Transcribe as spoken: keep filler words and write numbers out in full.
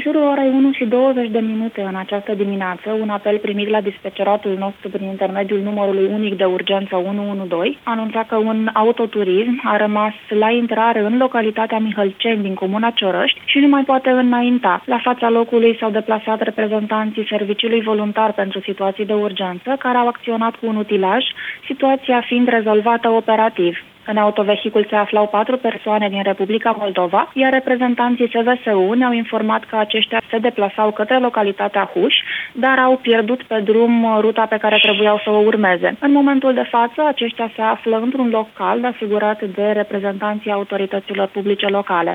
jurul orei unu și douăzeci de minute în această dimineață, un apel primit la dispeceratul nostru prin intermediul numărului unic de urgență unu unu doi anunța că un autoturism a rămas la intrare în localitatea Mihălceni din comuna Ciorăști și nu mai poate înainta. La fața locului s-au deplasat reprezentanții Serviciului Voluntar pentru Situații de Urgență, care au acționat cu un utilaj, situația fiind rezolvată operativ. În autovehicul se aflau patru persoane din Republica Moldova, iar reprezentanții S V S U ne-au informat că aceștia se deplasau către localitatea Huș, dar au pierdut pe drum ruta pe care trebuiau să o urmeze. În momentul de față, aceștia se află într-un loc cald asigurat de reprezentanții autorităților publice locale.